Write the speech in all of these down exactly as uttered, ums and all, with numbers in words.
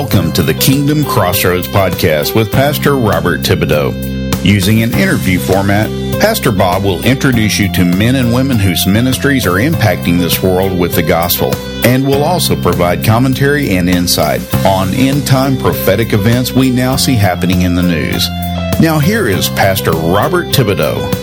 Welcome to the Kingdom Crossroads podcast with Pastor Robert Thibodeau. Using an interview format, Pastor Bob will introduce you to men and women whose ministries are impacting this world with the gospel, and will also provide commentary and insight on end-time prophetic events we now see happening in the news. Now here is Pastor Robert Thibodeau.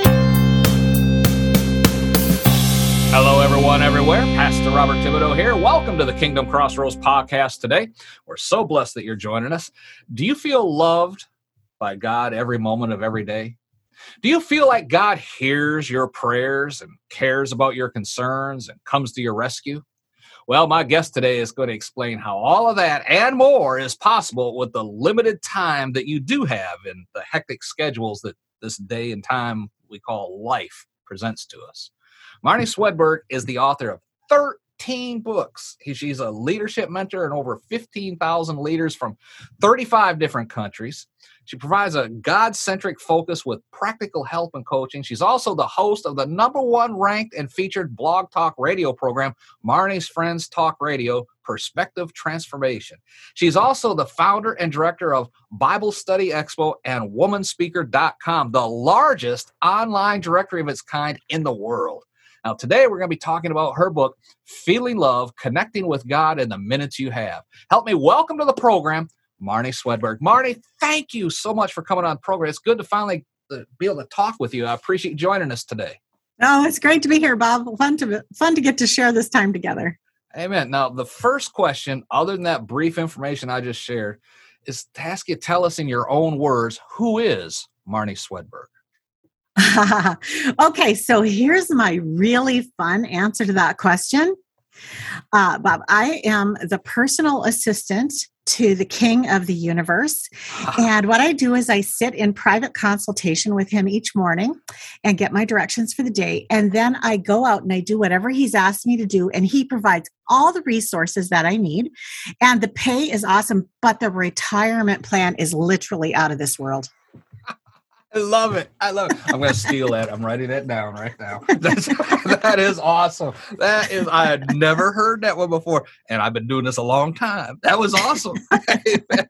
Hello, everyone, everywhere. Pastor Robert Thibodeau here. Welcome to the Kingdom Crossroads podcast today. We're so blessed that you're joining us. Do you feel loved by God every moment of every day? Do you feel like God hears your prayers and cares about your concerns and comes to your rescue? Well, my guest today is going to explain how all of that and more is possible with the limited time that you do have in the hectic schedules that this day and time we call life presents to us. Marnie Swedberg is the author of thirteen books. He, she's a leadership mentor in over fifteen thousand leaders from thirty-five different countries. She provides a God-centric focus with practical help and coaching. She's also the host of the number one ranked and featured blog talk radio program, Marnie's Friends Talk Radio, Perspective Transformation. She's also the founder and director of Bible Study Expo and woman speaker dot com, the largest online directory of its kind in the world. Now, today we're going to be talking about her book, Feeling Love, Connecting with God in the Minutes You Have. Help me welcome to the program, Marnie Swedberg. Marnie, thank you so much for coming on the program. It's good to finally be able to talk with you. I appreciate you joining us today. Oh, it's great to be here, Bob. Fun to fun to get to share this time together. Amen. Now, the first question, other than that brief information I just shared, is to ask you, tell us in your own words, who is Marnie Swedberg? Okay, so here's my really fun answer to that question. Uh, Bob, I am the personal assistant to the King of the universe. And what I do is I sit in private consultation with him each morning and get my directions for the day. And then I go out and I do whatever he's asked me to do. And he provides all the resources that I need. And the pay is awesome, but the retirement plan is literally out of this world. I love it. I love it. I'm going to steal that. I'm writing that down right now. That's, that is awesome. That is, I had never heard that one before, and I've been doing this a long time. That was awesome. Amen.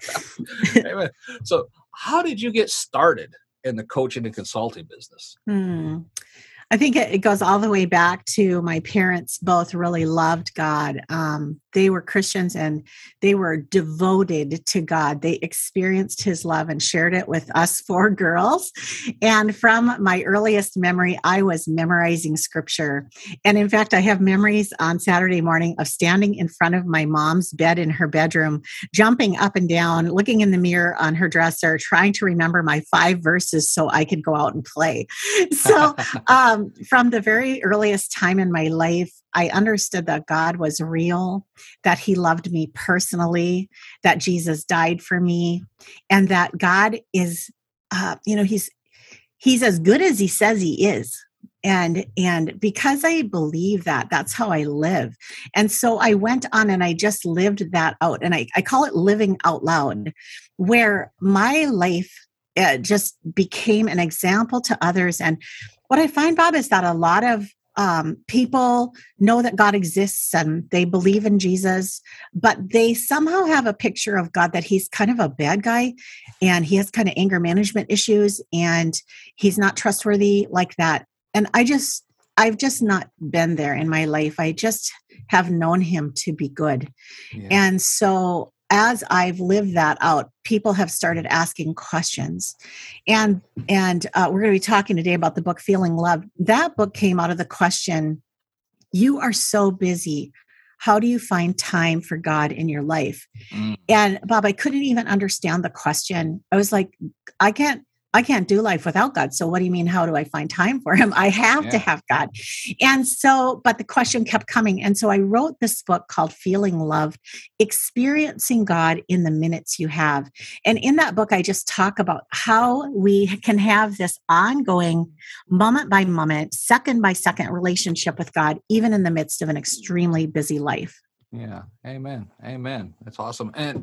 Amen. So how did you get started in the coaching and consulting business? Hmm. I think it goes all the way back to my parents both really loved God. Um, they were Christians and they were devoted to God. They experienced his love and shared it with us four girls. And from my earliest memory, I was memorizing scripture. And in fact, I have memories on Saturday morning of standing in front of my mom's bed in her bedroom, jumping up and down, looking in the mirror on her dresser, trying to remember my five verses so I could go out and play. So, um, from the very earliest time in my life, I understood that God was real, that he loved me personally, that Jesus died for me, and that God is, uh, you know, he's he's as good as he says he is. And and because I believe that, that's how I live. And so I went on and I just lived that out. And I, I call it living out loud, where my life uh, just became an example to others. And what I find, Bob, is that a lot of um, people know that God exists and they believe in Jesus, but they somehow have a picture of God that he's kind of a bad guy and he has kind of anger management issues and he's not trustworthy like that. And I just, I've just not been there in my life. I just have known him to be good. Yeah. And so as I've lived that out, people have started asking questions. And and uh, we're going to be talking today about the book, Feeling Love. That book came out of the question, you are so busy. How do you find time for God in your life? Mm. And Bob, I couldn't even understand the question. I was like, I can't, I can't do life without God. So what do you mean? How do I find time for him? I have yeah. to have God. And so, but the question kept coming. And so I wrote this book called Feeling Love, Experiencing God in the Minutes You Have. And in that book, I just talk about how we can have this ongoing moment by moment, second by second relationship with God, even in the midst of an extremely busy life. Yeah. Amen. Amen. That's awesome. And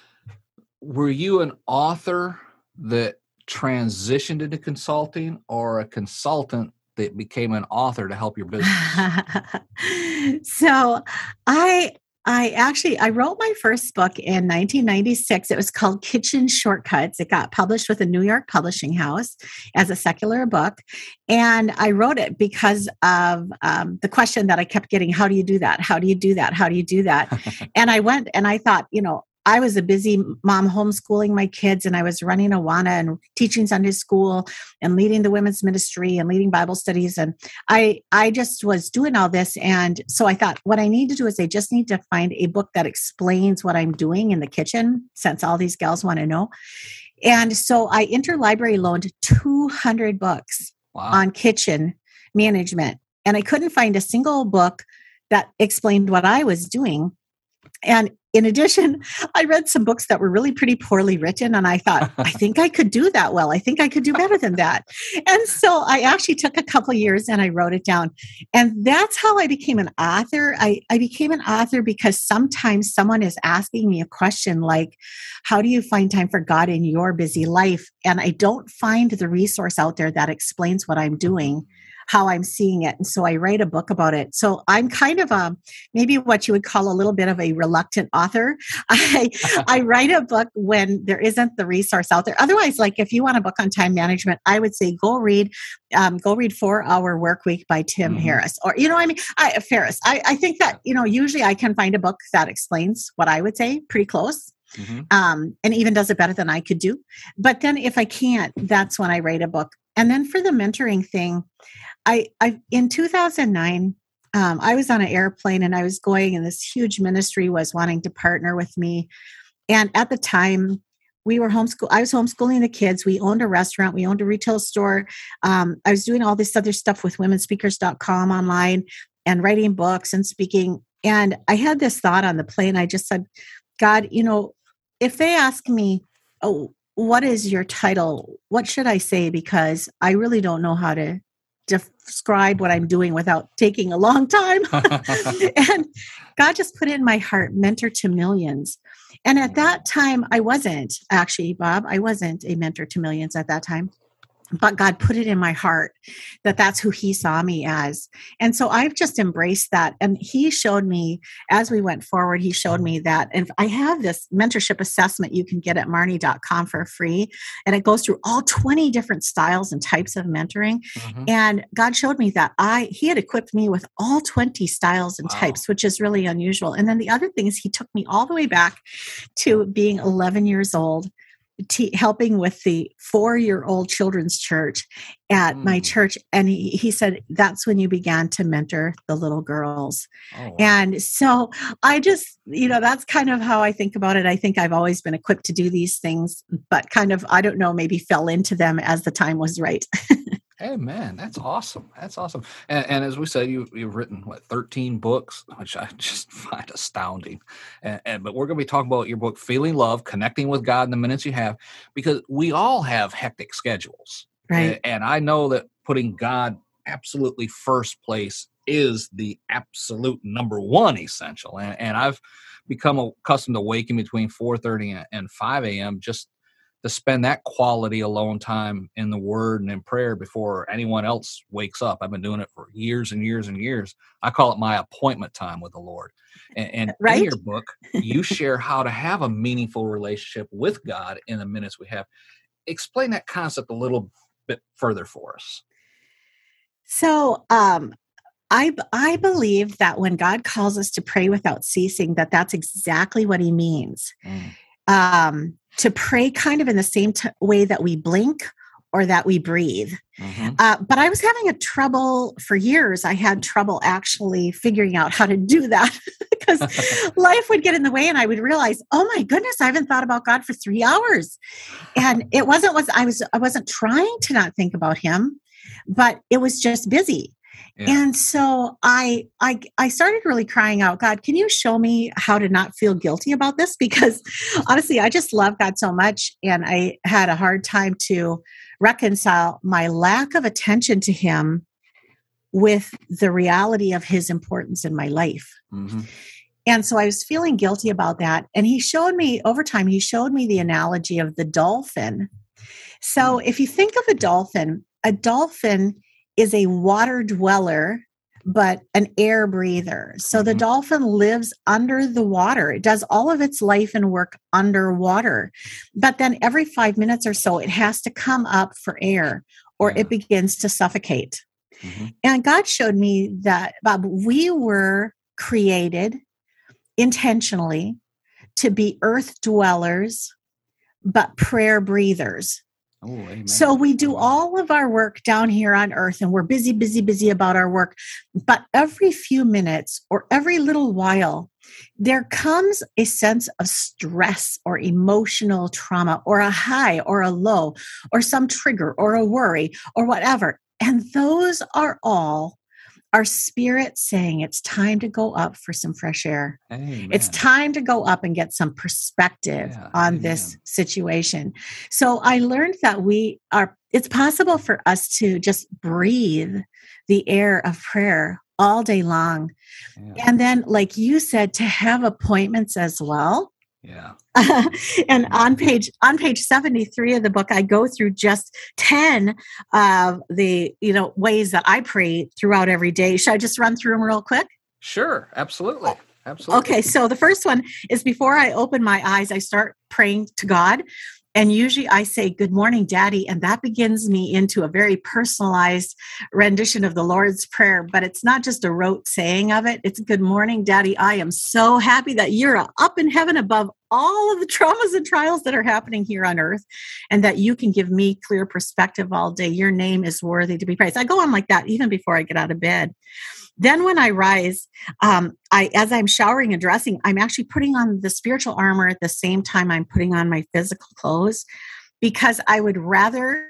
were you an author that transitioned into consulting or a consultant that became an author to help your business? So I I actually, I wrote my first book in nineteen ninety-six. It was called Kitchen Shortcuts. It got published with a New York publishing house as a secular book. And I wrote it because of um, the question that I kept getting, how do you do that? How do you do that? How do you do that? And I went and I thought, you know, I was a busy mom homeschooling my kids, and I was running Awana and teaching Sunday school and leading the women's ministry and leading Bible studies. And I, I just was doing all this. And so I thought what I need to do is I just need to find a book that explains what I'm doing in the kitchen, since all these gals want to know. And so I interlibrary loaned two hundred books wow. on kitchen management. And I couldn't find a single book that explained what I was doing. And in addition, I read some books that were really pretty poorly written, and I thought, I think I could do that well. I think I could do better than that. And so I actually took a couple of years and I wrote it down. And that's how I became an author. I, I became an author because sometimes someone is asking me a question like, how do you find time for God in your busy life? And I don't find the resource out there that explains what I'm doing, how I'm seeing it. And so I write a book about it. So I'm kind of a, maybe what you would call a little bit of a reluctant author. I, I write a book when there isn't the resource out there. Otherwise, like if you want a book on time management, I would say go read, um, go read Four Hour Work Week by Tim mm-hmm. Harris. Or, you know, I mean, I, Ferriss, I, I think that, you know, usually I can find a book that explains what I would say pretty close. Mm-hmm. Um, and even does it better than I could do. But then if I can't, that's when I write a book. And then for the mentoring thing, I, I in two thousand nine, um, I was on an airplane and I was going, and this huge ministry was wanting to partner with me. And at the time, we were homeschool. I was homeschooling the kids. We owned a restaurant. We owned a retail store. Um, I was doing all this other stuff with women speakers dot com online and writing books and speaking. And I had this thought on the plane. I just said, God, you know, if they ask me, oh, what is your title? What should I say? Because I really don't know how to describe what I'm doing without taking a long time. And God just put it in my heart, mentor to millions. And at that time, I wasn't actually, Bob, I wasn't a mentor to millions at that time. But God put it in my heart that that's who he saw me as. And so I've just embraced that. And he showed me, as we went forward, he showed me that. And I have this mentorship assessment you can get at marnie dot com for free. And it goes through all twenty different styles and types of mentoring. Mm-hmm. And God showed me that I he had equipped me with all twenty styles and wow. types, which is really unusual. And then the other thing is he took me all the way back to being eleven years old. T- helping with the four-year-old children's church at mm. my church. And he, he said, that's when you began to mentor the little girls. Oh, wow. And so I just, you know, that's kind of how I think about it. I think I've always been equipped to do these things, but kind of, I don't know, maybe fell into them as the time was right. Hey, man, that's awesome. That's awesome. And, and as we said, you, you've written, what, thirteen books, which I just find astounding. And, and But we're going to be talking about your book, Feeling Love, Connecting with God in the Minutes You Have, because we all have hectic schedules. Right. And, and I know that putting God absolutely first place is the absolute number one essential. And, and I've become accustomed to waking between four thirty and five a.m. just to spend that quality alone time in the Word and in prayer before anyone else wakes up. I've been doing it for years and years and years. I call it my appointment time with the Lord. And, and right? in your book, you share how to have a meaningful relationship with God in the minutes we have. Explain that concept a little bit further for us. So, um, I, I believe that when God calls us to pray without ceasing, that that's exactly what he means. Mm. Um, to pray kind of in the same t- way that we blink or that we breathe. Mm-hmm. Uh, but I was having a trouble for years. I had trouble actually figuring out how to do that because life would get in the way and I would realize, oh my goodness, I haven't thought about God for three hours. And it wasn't, was I was, I wasn't trying to not think about him, but it was just busy. Yeah. And so I, I, I started really crying out, God, can you show me how to not feel guilty about this? Because honestly, I just love God so much. And I had a hard time to reconcile my lack of attention to him with the reality of his importance in my life. Mm-hmm. And so I was feeling guilty about that. And he showed me over time, he showed me the analogy of the dolphin. So mm-hmm. if you think of a dolphin, a dolphin is a water dweller but an air breather. So the Mhm. dolphin lives under the water. It does all of its life and work underwater. But then every five minutes or so, it has to come up for air or Yeah. it begins to suffocate. Mhm. And God showed me that, Bob, we were created intentionally to be earth dwellers, but prayer breathers. Oh, amen. So we do Amen. all of our work down here on earth and we're busy, busy, busy about our work. But every few minutes or every little while, there comes a sense of stress or emotional trauma or a high or a low or some trigger or a worry or whatever. And those are all our spirit saying it's time to go up for some fresh air. Amen. It's time to go up and get some perspective Yeah, on amen. this situation. So I learned that we are, it's possible for us to just breathe the air of prayer all day long. Yeah. And then, like you said, to have appointments as well. Yeah. And on page on page seventy-three of the book, I go through just ten of the, you know, ways that I pray throughout every day. Should I just run through them real quick? Sure. Absolutely. Absolutely. Okay, so the first one is before I open my eyes, I start praying to God. And usually I say, "Good morning, Daddy." And that begins me into a very personalized rendition of the Lord's Prayer. But it's not just a rote saying of it. It's, "Good morning, Daddy. I am so happy that you're up in heaven above all of the traumas and trials that are happening here on earth, and that you can give me clear perspective all day. Your name is worthy to be praised." I go on like that even before I get out of bed. Then when I rise, um, I, as I'm showering and dressing, I'm actually putting on the spiritual armor at the same time I'm putting on my physical clothes, because I would rather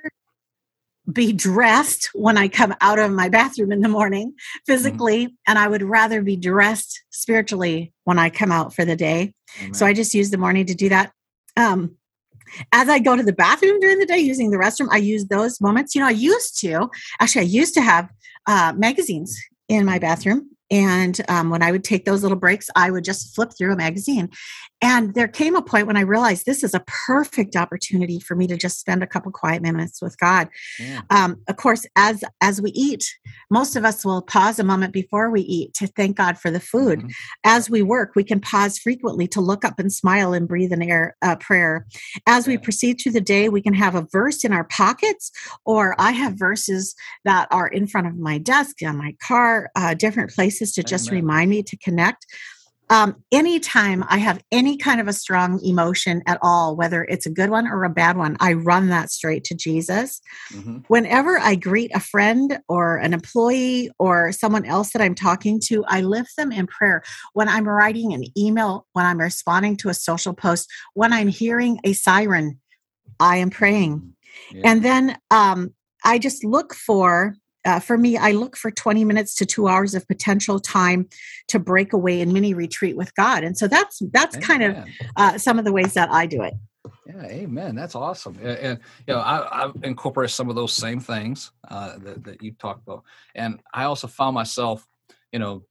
be dressed when I come out of my bathroom in the morning physically, mm-hmm. and I would rather be dressed spiritually when I come out for the day. Amen. So I just use the morning to do that. Um, As I go to the bathroom during the day using the restroom, I use those moments. You know, I used to, actually, I used to have uh, magazines in my bathroom. And um, when I would take those little breaks, I would just flip through a magazine. And there came a point when I realized this is a perfect opportunity for me to just spend a couple quiet minutes with God. Yeah. Um, of course, as as we eat, most of us will pause a moment before we eat to thank God for the food. Mm-hmm. As we work, we can pause frequently to look up and smile and breathe an air uh, prayer. As we proceed through the day, we can have a verse in our pockets, or I have verses that are in front of my desk, on my car, uh, different places to just Amen. Remind me to connect. Um, anytime I have any kind of a strong emotion at all, whether it's a good one or a bad one, I run that straight to Jesus. Mm-hmm. Whenever I greet a friend or an employee or someone else that I'm talking to, I lift them in prayer. When I'm writing an email, when I'm responding to a social post, when I'm hearing a siren, I am praying. Yeah. And then um, I just look for Uh, for me, I look for twenty minutes to two hours of potential time to break away and mini retreat with God. And so that's that's amen. Kind of uh, some of the ways that I do it. Yeah, amen. That's awesome. And, and you know, I, I've incorporated some of those same things uh, that, that you talked about. And I also found myself, you know,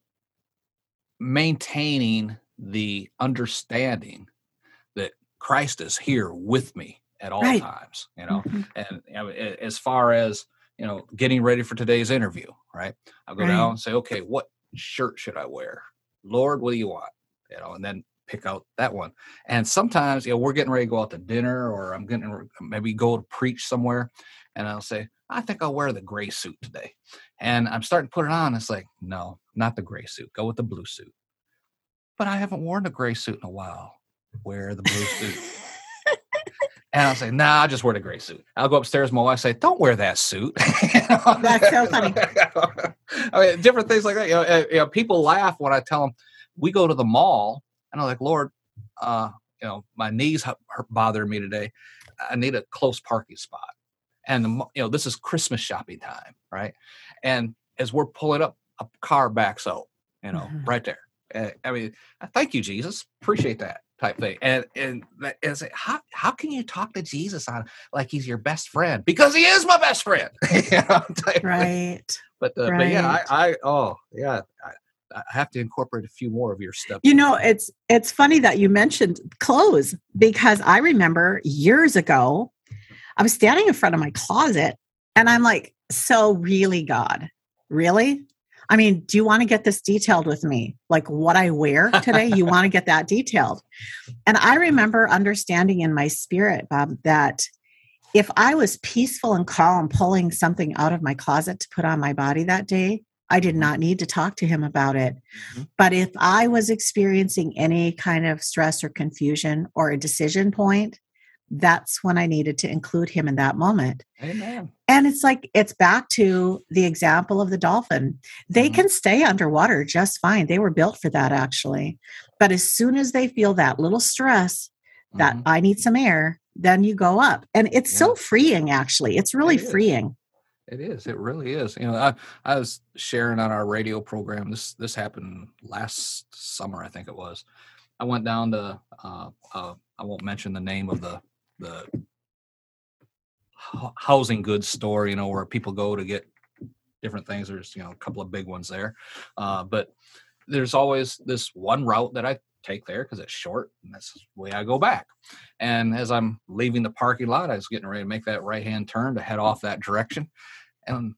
maintaining the understanding that Christ is here with me at all right. times, you know, mm-hmm. and you know, as far as, you know, getting ready for today's interview, right? I'll go right. down and say, okay, what shirt should I wear? Lord, what do you want? You know, and then pick out that one. And sometimes, you know, we're getting ready to go out to dinner, or I'm getting maybe go to preach somewhere, and I'll say, I think I'll wear the gray suit today. And I'm starting to put it on. It's like, no, not the gray suit. Go with the blue suit. But I haven't worn the gray suit in a while. Wear the blue suit. And I'll say, nah, I'll just wear the gray suit. I'll go upstairs. My wife say, don't wear that suit. That's so funny. I mean, different things like that. You know, you know, people laugh when I tell them we go to the mall, and I'm like, Lord, uh, you know, my knees bothering me today. I need a close parking spot. And, the, you know, this is Christmas shopping time, right? And as we're pulling up, a car backs up, you know, mm-hmm. right there. Uh, I mean, thank you, Jesus. Appreciate that. Type thing. And and, and say, how how can you talk to Jesus on like he's your best friend? Because he is my best friend. You know, right. But uh, right. but yeah, I, I oh yeah, I, I have to incorporate a few more of your stuff. You know, it's it's funny that you mentioned clothes, because I remember years ago, I was standing in front of my closet and I'm like, so really, God, really? I mean, do you want to get this detailed with me? Like what I wear today, you want to get that detailed. And I remember understanding in my spirit, Bob, that if I was peaceful and calm pulling something out of my closet to put on my body that day, I did not need to talk to him about it. Mm-hmm. But if I was experiencing any kind of stress or confusion or a decision point, that's when I needed to include him in that moment. Amen. And it's like, it's back to the example of the dolphin. They mm-hmm. can stay underwater just fine. They were built for that, actually. But as soon as they feel that little stress, mm-hmm. that I need some air, then you go up. And it's yeah. so freeing, actually. It's really it freeing. It is. It really is. You know, I, I was sharing on our radio program. This this happened last summer, I think it was. I went down to, uh, uh, I won't mention the name of the the housing goods store, you know, where people go to get different things. There's, you know, a couple of big ones there. Uh, but there's always this one route that I take there because it's short, and that's the way I go back. And as I'm leaving the parking lot, I was getting ready to make that right-hand turn to head off that direction. And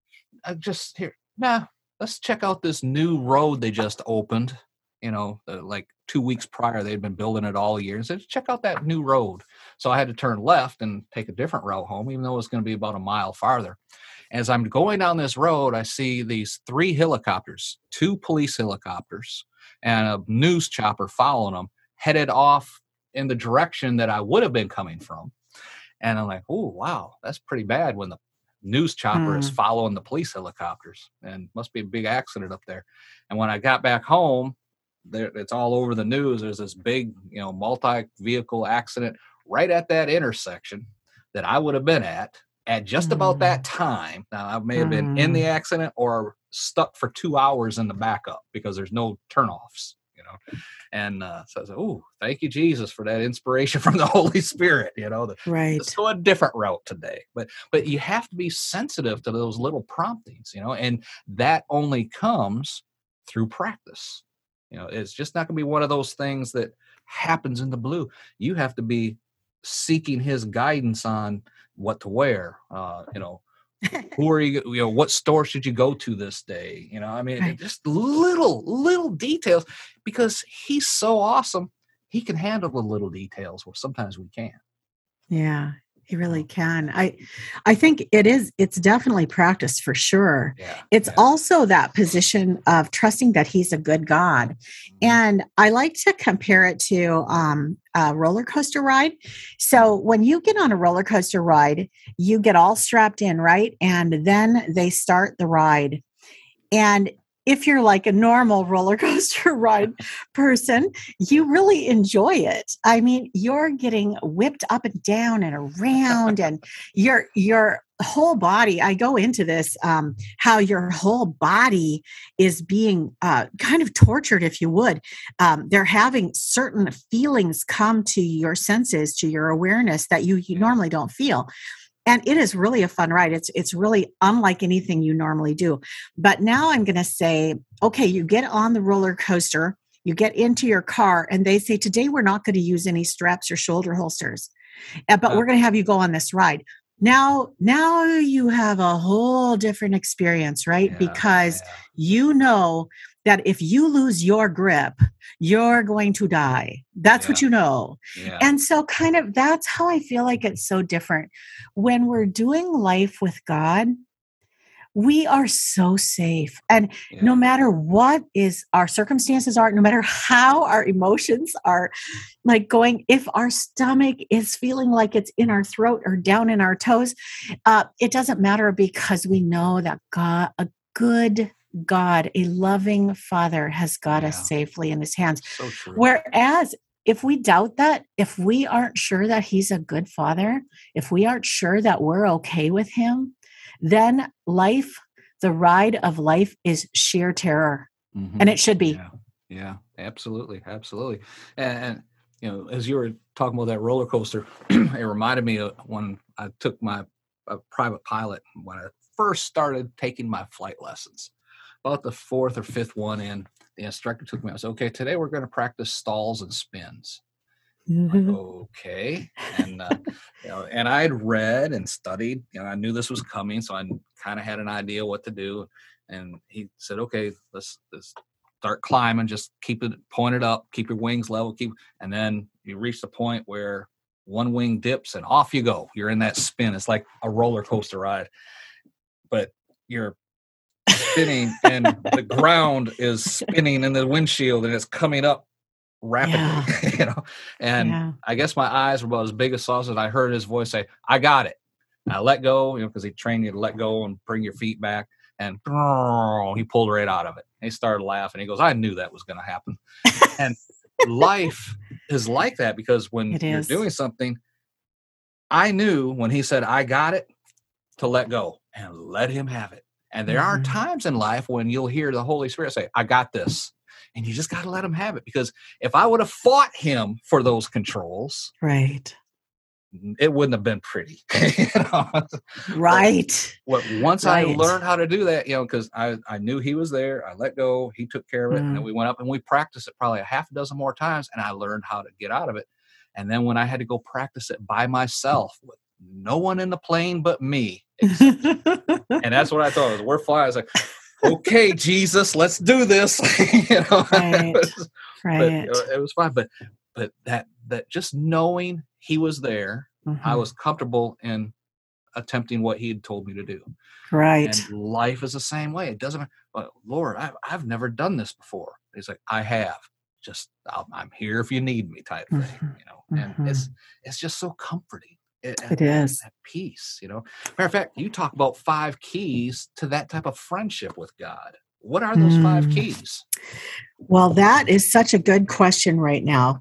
I just here, nah, let's check out this new road they just opened. You know, uh, like two weeks prior, they'd been building it all year. And said, check out that new road. So I had to turn left and take a different route home, even though it was going to be about a mile farther. As I'm going down this road, I see these three helicopters, two police helicopters, and a news chopper following them, headed off in the direction that I would have been coming from. And I'm like, oh, wow, that's pretty bad when the news chopper mm. is following the police helicopters, and must be a big accident up there. And when I got back home, there, it's all over the news. There's this big, you know, multi-vehicle accident right at that intersection that I would have been at at just mm. about that time. Now, I may have been mm. in the accident or stuck for two hours in the backup because there's no turnoffs, you know. And uh, so I said, oh, thank you, Jesus, for that inspiration from the Holy Spirit, you know. The, right. Let's go a different route today. But but you have to be sensitive to those little promptings, you know, and that only comes through practice. You know, it's just not going to be one of those things that happens in the blue. You have to be seeking his guidance on what to wear, uh, you know, who are you, you know, what store should you go to this day? You know, I mean, right. just little, little details, because he's so awesome. He can handle the little details where sometimes we can't. Yeah, he really can. I, I think it is, it's definitely practice for sure. Yeah, it's yeah. also that position of trusting that he's a good God. Mm-hmm. And I like to compare it to um, a roller coaster ride. So when you get on a roller coaster ride, you get all strapped in, right? And then they start the ride. And if you're like a normal roller coaster ride person, you really enjoy it. I mean, you're getting whipped up and down and around, and your your whole body. I go into this um, how your whole body is being uh, kind of tortured, if you would. Um, they're having certain feelings come to your senses, to your awareness that you, you normally don't feel. And it is really a fun ride. It's it's really unlike anything you normally do. But now I'm going to say, okay, you get on the roller coaster, you get into your car, and they say, today we're not going to use any straps or shoulder holsters, uh, but we're going to have you go on this ride. Now, now you have a whole different experience, right? Yeah, because yeah. you know that if you lose your grip, you're going to die. That's yeah. what you know. Yeah. And so kind of that's how I feel like it's so different. When we're doing life with God, we are so safe. And yeah. no matter what is our circumstances are, no matter how our emotions are like going, if our stomach is feeling like it's in our throat or down in our toes, uh, it doesn't matter, because we know that God, a good God, a loving Father, has got yeah. us safely in his hands. So true. Whereas if we doubt that, if we aren't sure that he's a good Father, if we aren't sure that we're okay with him, then life, the ride of life, is sheer terror. Mm-hmm. And it should be. Yeah, yeah, absolutely. Absolutely. And, and, you know, as you were talking about that roller coaster, it reminded me of when I took my uh, private pilot, when I first started taking my flight lessons. About the fourth or fifth one in, the instructor took me. I said, okay, today we're going to practice stalls and spins. Mm-hmm. Like, okay. And, uh, you know, and I had read and studied, and I knew this was coming. So I kind of had an idea what to do. And he said, okay, let's, let's start climbing. Just keep it pointed up, keep your wings level, keep, and then you reach the point where one wing dips and off you go. You're in that spin. It's like a roller coaster ride, but you're spinning and the ground is spinning in the windshield and it's coming up rapidly, yeah. you know, and yeah. I guess my eyes were about as big as saucers. I heard his voice say, I got it. And I let go, you know, because he trained you to let go and bring your feet back. And oh, he pulled right out of it. He started laughing. He goes, I knew that was going to happen. And life is like that, because when it you're is. doing something, I knew when he said, I got it, to let go and let him have it. And there mm-hmm. are times in life when you'll hear the Holy Spirit say, I got this. And you just got to let him have it. Because if I would have fought him for those controls, right, it wouldn't have been pretty. you know? Right. But, well, once right. I learned how to do that, you know, because I, I knew he was there, I let go, he took care of it. Mm. And then we went up and we practiced it probably a half a dozen more times. And I learned how to get out of it. And then when I had to go practice it by myself with no one in the plane but me, except, and that's what I thought was, we're flying. I was like, okay, Jesus, let's do this. you know, right, it was, right. But it was fine. But but that that just knowing he was there, mm-hmm. I was comfortable in attempting what he had told me to do. Right. And life is the same way. It doesn't. But Lord, I've I've never done this before. He's like, I have. Just I'll, I'm here if you need me, type thing. Mm-hmm. You know, and mm-hmm. it's it's just so comforting. It, it is at peace, you know. Matter of fact, you talk about five keys to that type of friendship with God. What are those mm. five keys? Well, that is such a good question right now.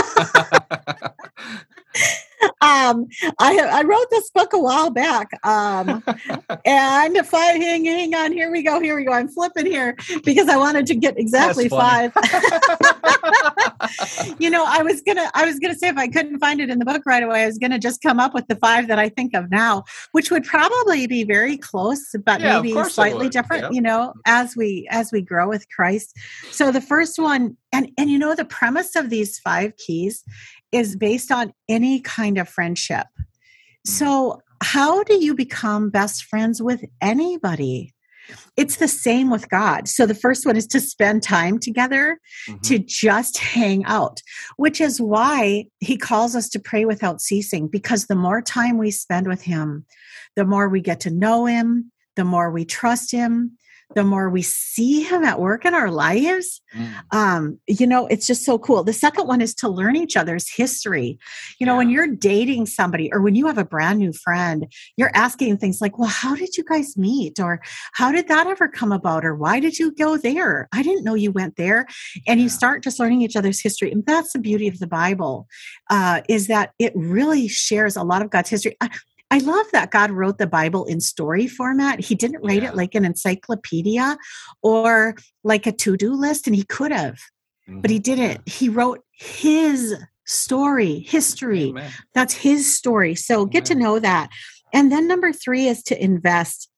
um, I I wrote this book a while back, um, and if I hang hang on, here we go, here we go. I'm flipping here because I wanted to get exactly five. You know, I was gonna I was gonna say, if I couldn't find it in the book right away, I was gonna just come up with the five that I think of now, which would probably be very close, but yeah, maybe slightly different. Yeah. You know, as we as we grow with Christ. So the first one, and and you know, the premise of these five keys is based on any kind of friendship. So how do you become best friends with anybody? It's the same with God. So the first one is to spend time together, mm-hmm. to just hang out, which is why he calls us to pray without ceasing, because the more time we spend with him, the more we get to know him, the more we trust him, the more we see him at work in our lives. Mm. Um, you know, it's just so cool. The second one is to learn each other's history. You know, yeah. when you're dating somebody or when you have a brand new friend, you're asking things like, well, how did you guys meet? Or how did that ever come about? Or why did you go there? I didn't know you went there. And yeah. you start just learning each other's history. And that's the beauty of the Bible, uh, is that it really shares a lot of God's history. I, I love that God wrote the Bible in story format. He didn't write yeah. it like an encyclopedia or like a to-do list, and he could have, mm-hmm. but he didn't. He wrote his story, history. Amen. That's his story. So Amen. Get to know that. And then number three is to invest.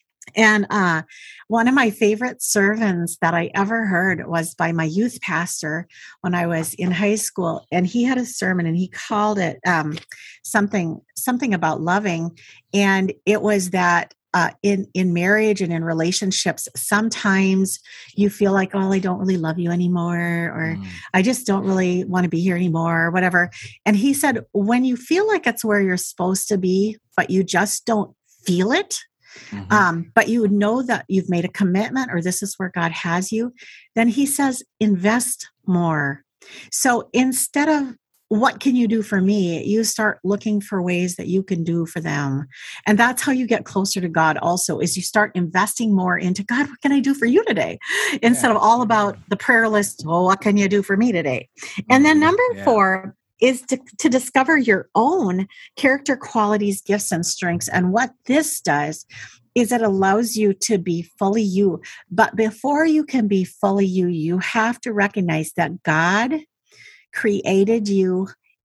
And uh, one of my favorite sermons that I ever heard was by my youth pastor when I was in high school. And he had a sermon and he called it um, something something about loving. And it was that uh, in, in marriage and in relationships, sometimes you feel like, oh, I don't really love you anymore, or mm. I just don't really want to be here anymore, or whatever. And he said, when you feel like it's where you're supposed to be, but you just don't feel it, Mm-hmm. Um, but you know that you've made a commitment, or this is where God has you, then he says, invest more. So instead of what can you do for me, you start looking for ways that you can do for them. And that's how you get closer to God also, is you start investing more into, God, what can I do for you today? Instead yeah. of all about the prayer list, well, what can you do for me today? And then number yeah. four is to, to discover your own character qualities, gifts, and strengths. And what this does is it allows you to be fully you. But before you can be fully you, you have to recognize that God created you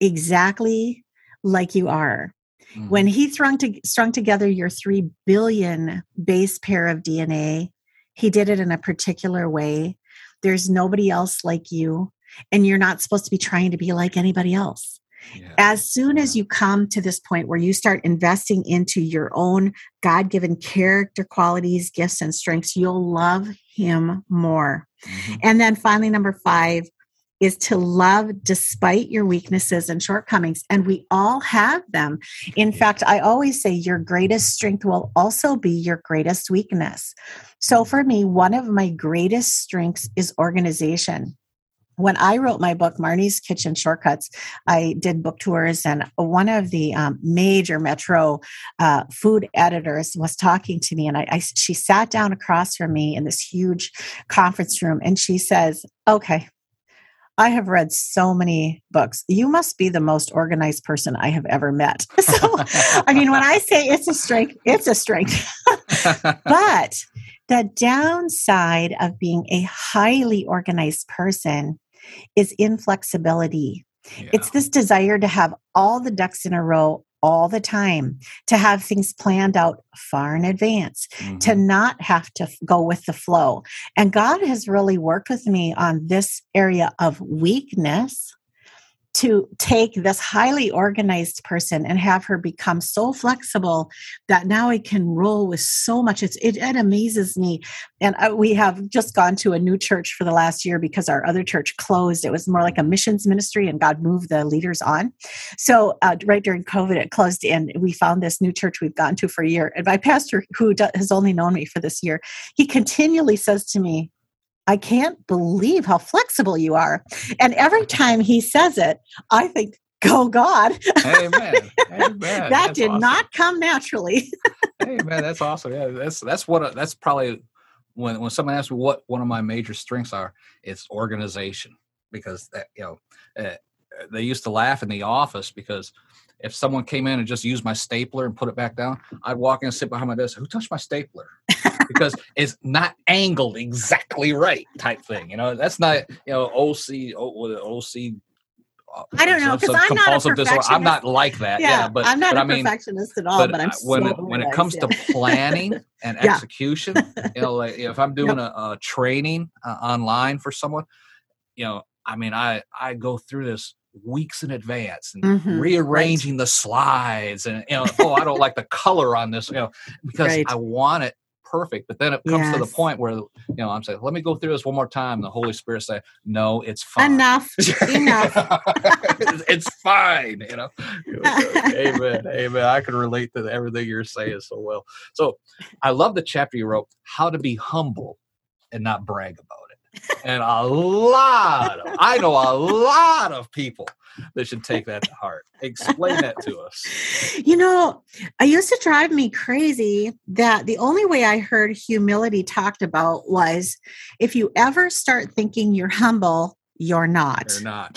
exactly like you are. Mm-hmm. When he strung, to, strung together your three billion base pair of D N A, he did it in a particular way. There's nobody else like you. And you're not supposed to be trying to be like anybody else. Yeah. As soon as you come to this point where you start investing into your own God-given character qualities, gifts, and strengths, you'll love him more. Mm-hmm. And then finally, number five is to love despite your weaknesses and shortcomings. And we all have them. In fact, I always say your greatest strength will also be your greatest weakness. So for me, one of my greatest strengths is organization. When I wrote my book, Marnie's Kitchen Shortcuts, I did book tours, and one of the um, major Metro uh, food editors was talking to me, and I, I, she sat down across from me in this huge conference room, and she says, okay, I have read so many books. You must be the most organized person I have ever met. So, I mean, when I say it's a strength, it's a strength. But the downside of being a highly organized person is inflexibility. Yeah. It's this desire to have all the ducks in a row all the time, to have things planned out far in advance, mm-hmm. to not have to go with the flow. And God has really worked with me on this area of weakness to take this highly organized person and have her become so flexible that now I can roll with so much. It's, it, it amazes me. And I, we have just gone to a new church for the last year because our other church closed. It was more like a missions ministry, and God moved the leaders on. So uh, right during COVID, it closed, and we found this new church we've gone to for a year. And my pastor, who do, has only known me for this year, he continually says to me, I can't believe how flexible you are. And every time he says it, I think, go God. Amen. Amen. That that's did awesome. not come naturally. Amen. That's awesome. Yeah, that's that's what that's probably when when someone asks me what one of my major strengths are, it's organization. Because that, you know, uh, they used to laugh in the office because if someone came in and just used my stapler and put it back down, I'd walk in and sit behind my desk. Who touched my stapler? Because it's not angled exactly right, type thing. You know, that's not, you know, O C, O C. I don't know, because I'm not a perfectionist. I'm not like that. Yeah, yeah but I'm not but a I mean, perfectionist at all. But, but I'm when so it, when it comes yeah. to planning and yeah. execution, you know, like if I'm doing yep. a, a training uh, online for someone, you know, I mean, I I go through this weeks in advance and mm-hmm. rearranging right. the slides, and you know, oh, I don't like the color on this, you know, because right. I want it perfect. But then it comes yes. to the point where, you know, I'm saying, let me go through this one more time. And the Holy Spirit say, no, it's fine. Enough. Enough. It's fine. You know, amen. Amen. I can relate to everything you're saying so well. So I love the chapter you wrote, How to Be Humble and Not Brag About It. And a lot of, I know a lot of people that should take that to heart. Explain that to us. You know, it used to drive me crazy that the only way I heard humility talked about was if you ever start thinking you're humble, you're not. You're not.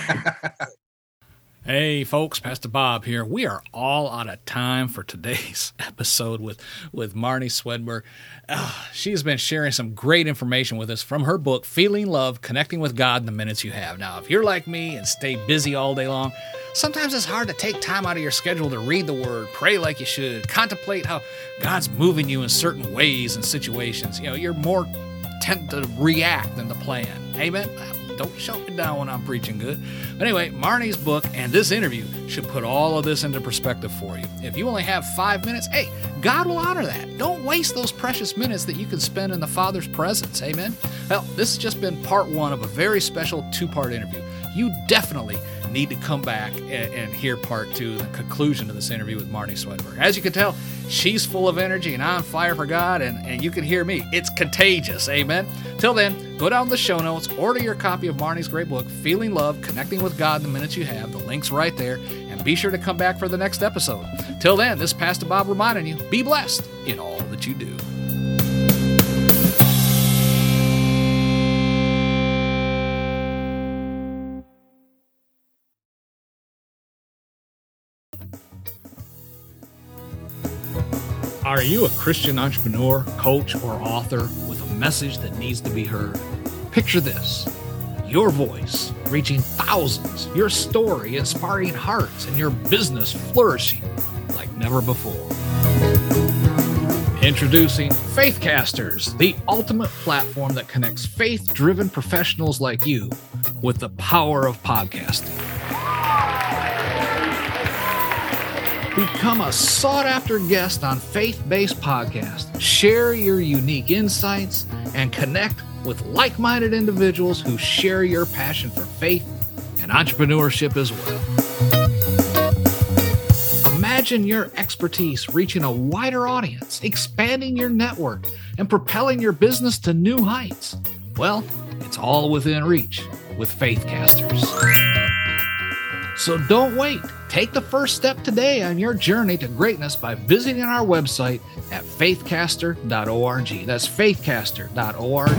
Hey folks, Pastor Bob here. We are all out of time for today's episode with, with Marnie Swedberg. Uh, she's been sharing some great information with us from her book, Feeling Love, Connecting with God in the Minutes You Have. Now, if you're like me and stay busy all day long, sometimes it's hard to take time out of your schedule to read the Word, pray like you should, contemplate how God's moving you in certain ways and situations. You know, you're more tend to react than to plan. Amen? Don't shut me down when I'm preaching good. But anyway, Marnie's book and this interview should put all of this into perspective for you. If you only have five minutes, hey, God will honor that. Don't waste those precious minutes that you can spend in the Father's presence. Amen? Well, this has just been part one of a very special two-part interview. You definitely need to come back and, and hear part two, the conclusion of this interview with Marnie Swedberg. As you can tell, she's full of energy and on fire for God, and, and you can hear me. It's contagious. Amen? Till then, go down to the show notes, order your copy of Marnie's great book, Feeling Love, Connecting with God in the Minutes You Have. The link's right there, and be sure to come back for the next episode. Till then, this is Pastor Bob reminding you, be blessed in all that you do. Are you a Christian entrepreneur, coach, or author with a message that needs to be heard? Picture this: your voice reaching thousands, your story inspiring hearts, and your business flourishing like never before. Introducing Faithcasters, the ultimate platform that connects faith-driven professionals like you with the power of podcasting. Become a sought-after guest on Faith-Based Podcast. Share your unique insights and connect with like-minded individuals who share your passion for faith and entrepreneurship as well. Imagine your expertise reaching a wider audience, expanding your network, and propelling your business to new heights. Well, it's all within reach with Faithcasters. So don't wait. Take the first step today on your journey to greatness by visiting our website at faithcaster dot org. That's faithcaster dot org.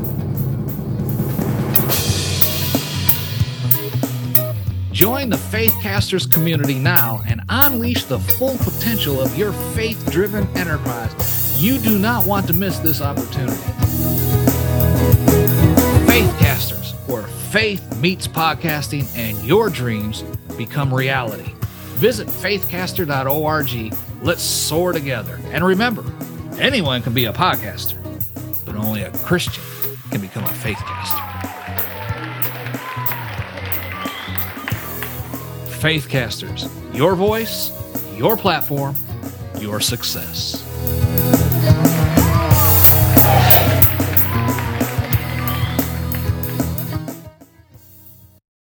Join the Faithcasters community now and unleash the full potential of your faith-driven enterprise. You do not want to miss this opportunity. Faithcasters, where faith meets podcasting and your dreams become reality. Visit faithcaster dot org. Let's soar together. And remember, anyone can be a podcaster, but only a Christian can become a Faithcaster. Faithcasters, your voice, your platform, your success.